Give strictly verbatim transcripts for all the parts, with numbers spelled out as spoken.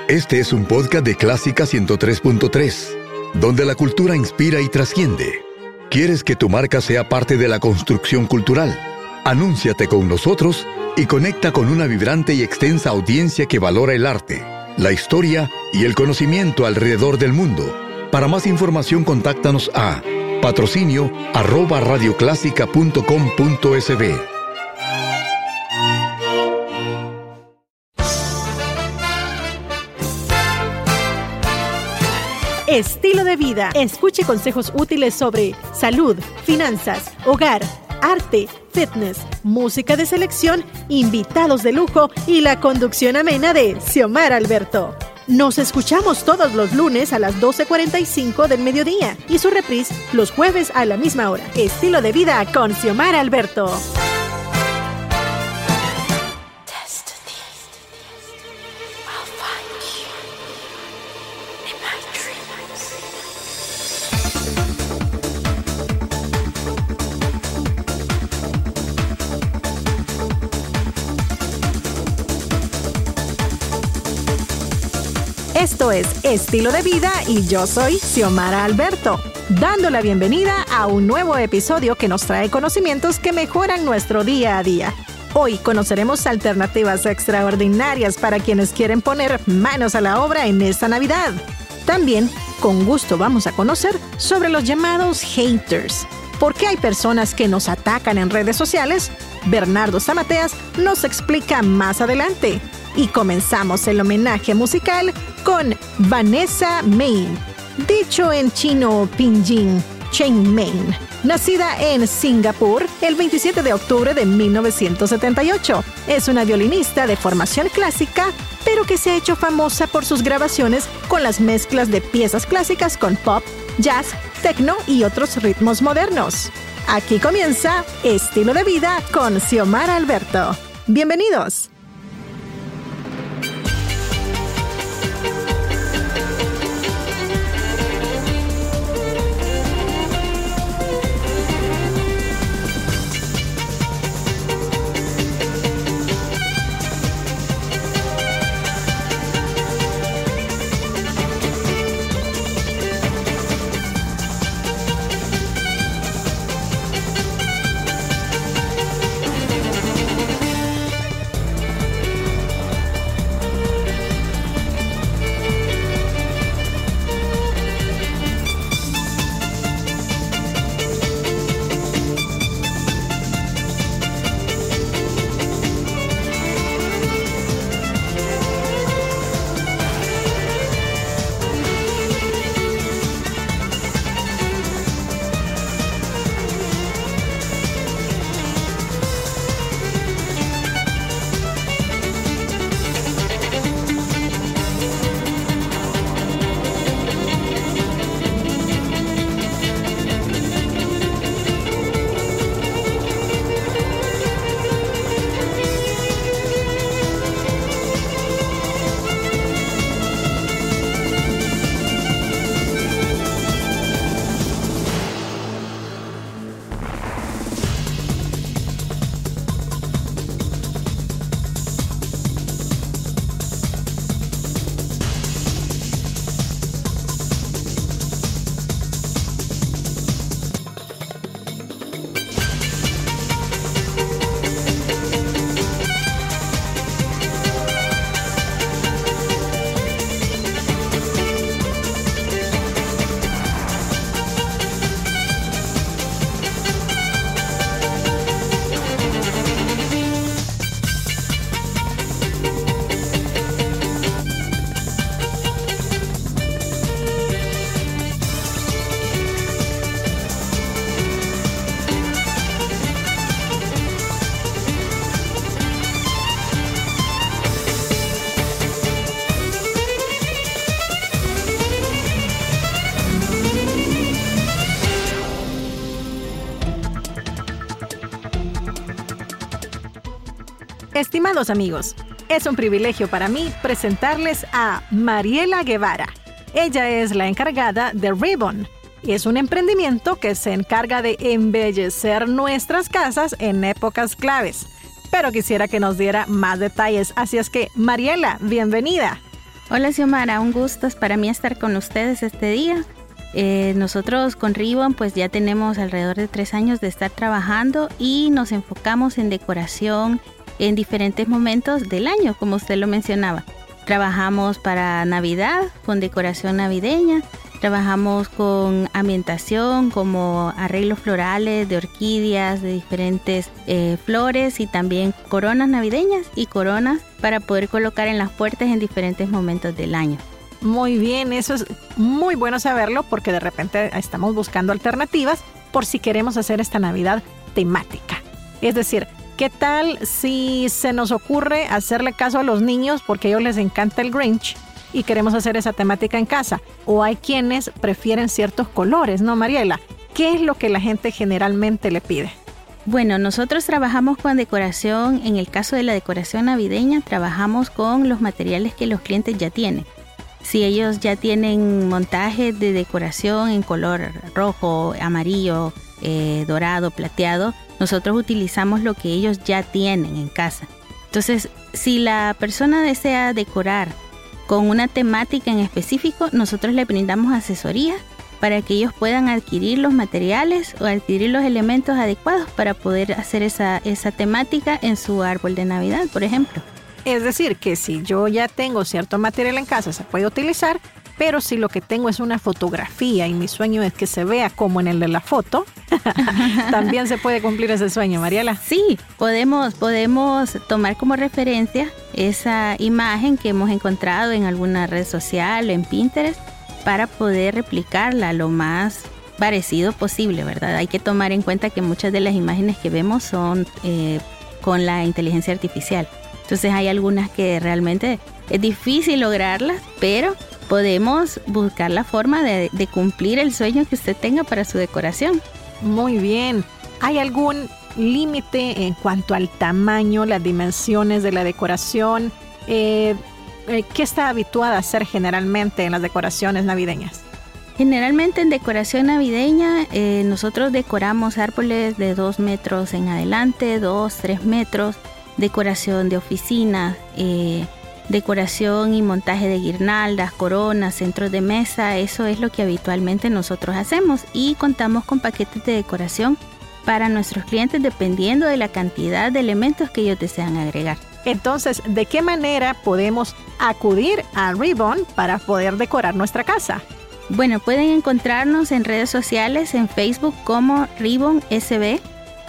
Este es un podcast de Clásica ciento tres punto tres, donde la cultura inspira y trasciende. ¿Quieres que tu marca sea parte de la construcción cultural? Anúnciate con nosotros y conecta con una vibrante y extensa audiencia que valora el arte, la historia y el conocimiento alrededor del mundo. Para más información, contáctanos a patrocinio arroba radioclásica punto com punto es be. Estilo de vida. Escuche consejos útiles sobre salud, finanzas, hogar, arte, fitness, música de selección, invitados de lujo y la conducción amena de Xiomara Alberto. Nos escuchamos todos los lunes a las doce cuarenta y cinco del mediodía y su reprise los jueves a la misma hora. Estilo de vida con Xiomara Alberto. Esto es Estilo de Vida y yo soy Xiomara Alberto, dando la bienvenida a un nuevo episodio que nos trae conocimientos que mejoran nuestro día a día. Hoy conoceremos alternativas extraordinarias para quienes quieren poner manos a la obra en esta Navidad. También, con gusto vamos a conocer sobre los llamados haters. ¿Por qué hay personas que nos atacan en redes sociales? Bernardo Zamateas nos explica más adelante. Y comenzamos el homenaje musical con Vanessa Main, dicho en chino pinyin, Chen Main, nacida en Singapur el veintisiete de octubre de mil novecientos setenta y ocho. Es una violinista de formación clásica, pero que se ha hecho famosa por sus grabaciones con las mezclas de piezas clásicas con pop, jazz, techno y otros ritmos modernos. Aquí comienza Estilo de Vida con Xiomara Alberto. ¡Bienvenidos! Estimados amigos, es un privilegio para mí presentarles a Mariela Guevara. Ella es la encargada de Ribbon y es un emprendimiento que se encarga de embellecer nuestras casas en épocas claves. Pero quisiera que nos diera más detalles, así es que, Mariela, bienvenida. Hola Xiomara, un gusto es para mí estar con ustedes este día. Eh, nosotros con Ribbon pues ya tenemos alrededor de tres años de estar trabajando y nos enfocamos en decoración en diferentes momentos del año, como usted lo mencionaba. Trabajamos para Navidad con decoración navideña, trabajamos con ambientación como arreglos florales de orquídeas, de diferentes eh, flores y también coronas navideñas y coronas para poder colocar en las puertas en diferentes momentos del año. Muy bien, eso es muy bueno saberlo porque de repente estamos buscando alternativas por si queremos hacer esta Navidad temática. Es decir, ¿qué tal si se nos ocurre hacerle caso a los niños porque a ellos les encanta el Grinch y queremos hacer esa temática en casa? O hay quienes prefieren ciertos colores, ¿no, Mariela? ¿Qué es lo que la gente generalmente le pide? Bueno, nosotros trabajamos con decoración, en el caso de la decoración navideña, trabajamos con los materiales que los clientes ya tienen. Si ellos ya tienen montajes de decoración en color rojo, amarillo, eh, dorado, plateado, nosotros utilizamos lo que ellos ya tienen en casa. Entonces, si la persona desea decorar con una temática en específico, nosotros le brindamos asesoría para que ellos puedan adquirir los materiales o adquirir los elementos adecuados para poder hacer esa, esa temática en su árbol de Navidad, por ejemplo. Es decir, que si yo ya tengo cierto material en casa, se puede utilizar, pero si lo que tengo es una fotografía y mi sueño es que se vea como en el de la foto, también se puede cumplir ese sueño, Mariela. Sí, podemos, podemos tomar como referencia esa imagen que hemos encontrado en alguna red social o en Pinterest para poder replicarla lo más parecido posible, ¿verdad? Hay que tomar en cuenta que muchas de las imágenes que vemos son eh, con la inteligencia artificial. Entonces hay algunas que realmente es difícil lograrlas, pero podemos buscar la forma de, de cumplir el sueño que usted tenga para su decoración. Muy bien. ¿Hay algún límite en cuanto al tamaño, las dimensiones de la decoración? Eh, ¿Qué está habituada a hacer generalmente en las decoraciones navideñas? Generalmente en decoración navideña eh, nosotros decoramos árboles de dos metros en adelante, dos, tres metros. Decoración de oficinas, eh, decoración y montaje de guirnaldas, coronas, centros de mesa, eso es lo que habitualmente nosotros hacemos y contamos con paquetes de decoración para nuestros clientes dependiendo de la cantidad de elementos que ellos desean agregar. Entonces, ¿de qué manera podemos acudir a Ribbon para poder decorar nuestra casa? Bueno, pueden encontrarnos en redes sociales, en Facebook como Ribbon S B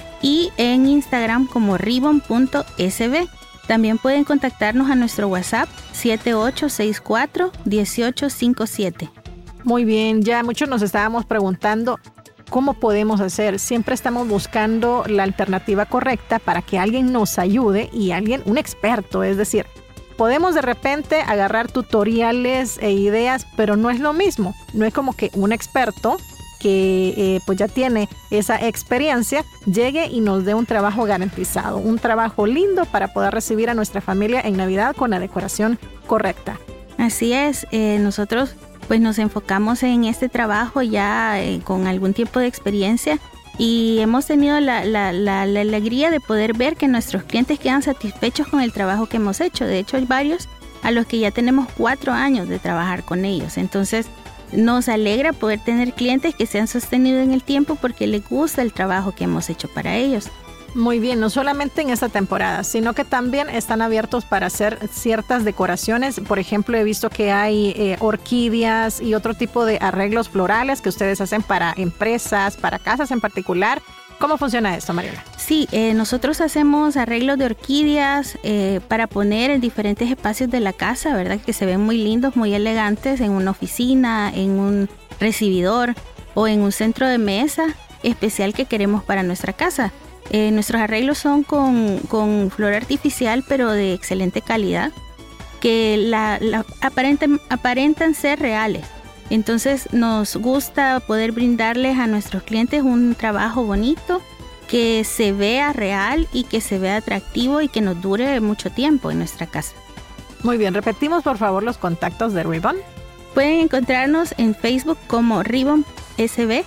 y en Instagram como ribbon punto s b. También pueden contactarnos a nuestro WhatsApp siete ocho seis cuatro, uno ocho cinco siete. Muy bien, ya muchos nos estábamos preguntando cómo podemos hacer. Siempre estamos buscando la alternativa correcta para que alguien nos ayude y alguien, un experto, es decir, podemos de repente agarrar tutoriales e ideas, pero no es lo mismo. No es como que un experto que eh, pues ya tiene esa experiencia, llegue y nos dé un trabajo garantizado, un trabajo lindo para poder recibir a nuestra familia en Navidad con la decoración correcta. Así es, eh, nosotros pues nos enfocamos en este trabajo ya eh, con algún tiempo de experiencia y hemos tenido la, la, la, la alegría de poder ver que nuestros clientes quedan satisfechos con el trabajo que hemos hecho. De hecho, hay varios a los que ya tenemos cuatro años de trabajar con ellos, entonces nos alegra poder tener clientes que se han sostenido en el tiempo porque les gusta el trabajo que hemos hecho para ellos. Muy bien, no solamente en esta temporada, sino que también están abiertos para hacer ciertas decoraciones. Por ejemplo, he visto que hay eh, orquídeas y otro tipo de arreglos florales que ustedes hacen para empresas, para casas en particular. ¿Cómo funciona esto, Mariela? Sí, eh, nosotros hacemos arreglos de orquídeas eh, para poner en diferentes espacios de la casa, ¿verdad? Que se ven muy lindos, muy elegantes en una oficina, en un recibidor o en un centro de mesa especial que queremos para nuestra casa. Eh, nuestros arreglos son con, con flor artificial, pero de excelente calidad, que la, la aparentan, aparentan ser reales. Entonces nos gusta poder brindarles a nuestros clientes un trabajo bonito, que se vea real y que se vea atractivo y que nos dure mucho tiempo en nuestra casa. Muy bien, repetimos por favor los contactos de Ribbon. Pueden encontrarnos en Facebook como Ribbon S B,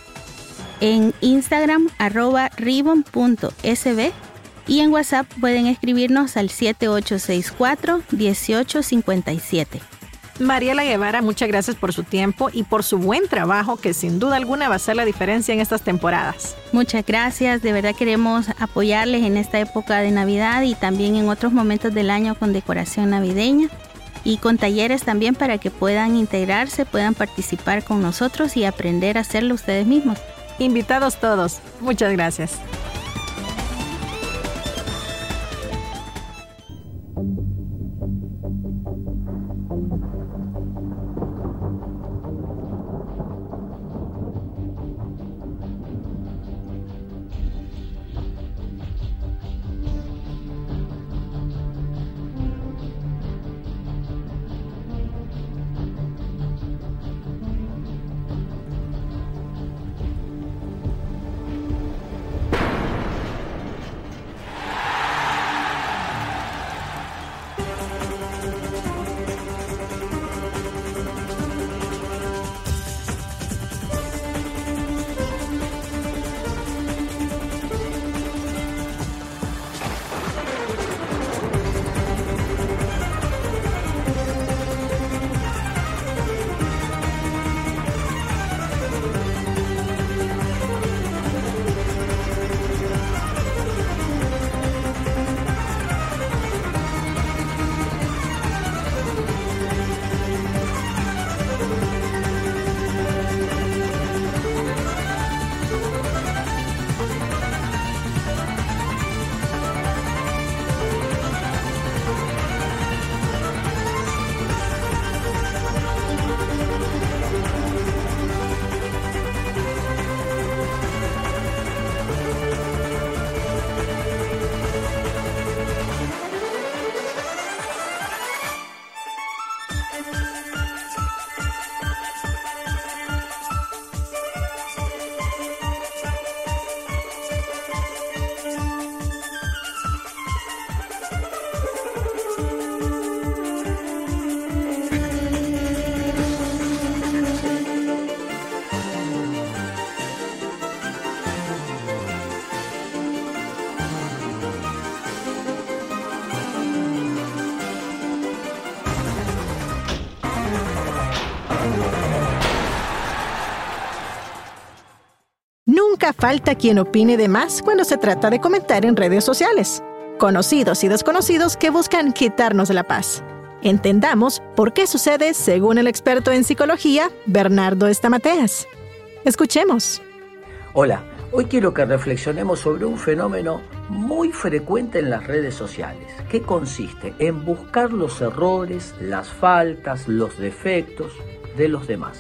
en Instagram arroba ribbon punto s b y en WhatsApp pueden escribirnos al siete ocho seis cuatro, uno ocho cinco siete. Mariela Guevara, muchas gracias por su tiempo y por su buen trabajo, que sin duda alguna va a hacer la diferencia en estas temporadas. Muchas gracias, de verdad queremos apoyarles en esta época de Navidad y también en otros momentos del año con decoración navideña y con talleres también para que puedan integrarse, puedan participar con nosotros y aprender a hacerlo ustedes mismos. Invitados todos, muchas gracias. Nunca falta quien opine de más cuando se trata de comentar en redes sociales. Conocidos y desconocidos que buscan quitarnos la paz. Entendamos por qué sucede según el experto en psicología, Bernardo Estamateas. Escuchemos. Hola, hoy quiero que reflexionemos sobre un fenómeno muy frecuente en las redes sociales, que consiste en buscar los errores, las faltas, los defectos de los demás.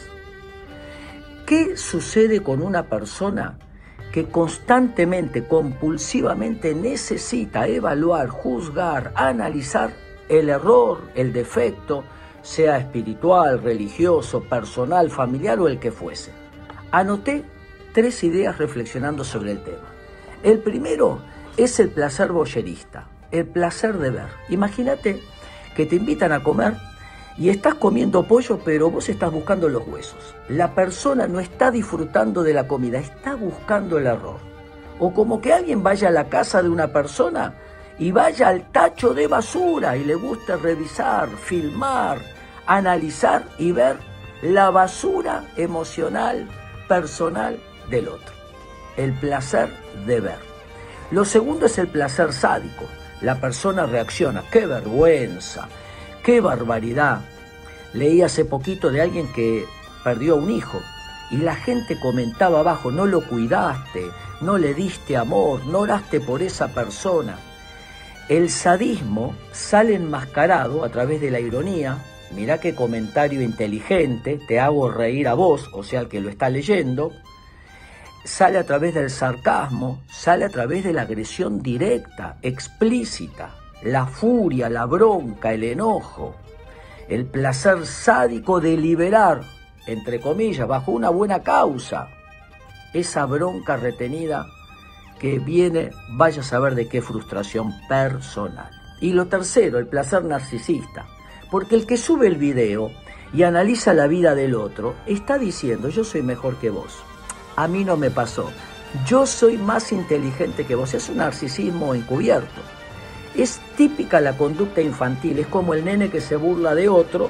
¿Qué sucede con una persona que constantemente, compulsivamente necesita evaluar, juzgar, analizar el error, el defecto, sea espiritual, religioso, personal, familiar o el que fuese? Anoté tres ideas reflexionando sobre el tema. El primero es el placer voyerista, el placer de ver. Imagínate que te invitan a comer y estás comiendo pollo, pero vos estás buscando los huesos. La persona no está disfrutando de la comida, está buscando el error. O como que alguien vaya a la casa de una persona y vaya al tacho de basura y le gusta revisar, filmar, analizar y ver la basura emocional, personal del otro. El placer de ver. Lo segundo es el placer sádico. La persona reacciona, ¡qué vergüenza! ¡Qué barbaridad! Leí hace poquito de alguien que perdió a un hijo y la gente comentaba abajo, no lo cuidaste, no le diste amor, no oraste por esa persona. El sadismo sale enmascarado a través de la ironía. Mirá qué comentario inteligente, te hago reír a vos, o sea, el que lo está leyendo. Sale a través del sarcasmo, sale a través de la agresión directa, explícita, la furia, la bronca, el enojo, el placer sádico de liberar, entre comillas, bajo una buena causa, esa bronca retenida que viene, vaya a saber de qué frustración personal. Y lo tercero, el placer narcisista, porque el que sube el video y analiza la vida del otro, está diciendo, yo soy mejor que vos, a mí no me pasó, yo soy más inteligente que vos. Es un narcisismo encubierto. Es típica la conducta infantil, es como el nene que se burla de otro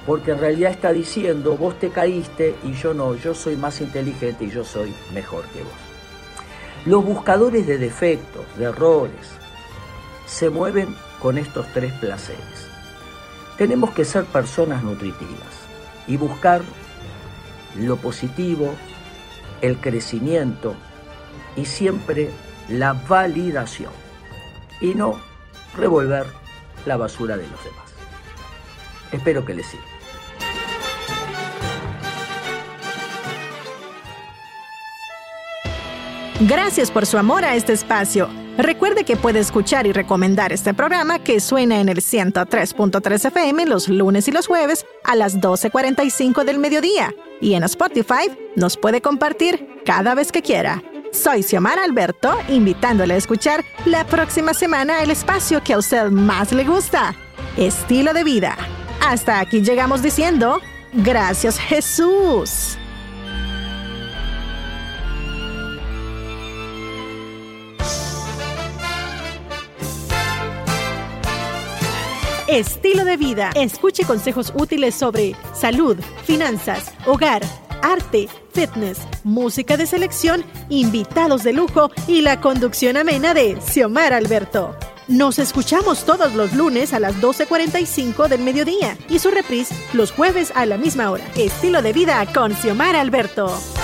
porque en realidad está diciendo, vos te caíste y yo no, yo soy más inteligente y yo soy mejor que vos. Los buscadores de defectos, de errores, se mueven con estos tres placeres. Tenemos que ser personas nutritivas y buscar lo positivo, el crecimiento y siempre la validación y no revolver la basura de los demás. Espero que les sirva. Gracias por su amor a este espacio. Recuerde que puede escuchar y recomendar este programa que suena en el ciento tres punto tres F M los lunes y los jueves a las doce cuarenta y cinco del mediodía. Y en Spotify nos puede compartir cada vez que quiera. Soy Xiomara Alberto, invitándole a escuchar la próxima semana el espacio que a usted más le gusta, Estilo de Vida. Hasta aquí llegamos diciendo, gracias Jesús. Estilo de Vida. Escuche consejos útiles sobre salud, finanzas, hogar, arte, fitness, música de selección, invitados de lujo y la conducción amena de Xiomara Alberto. Nos escuchamos todos los lunes a las doce cuarenta y cinco del mediodía y su reprise los jueves a la misma hora. Estilo de Vida con Xiomara Alberto.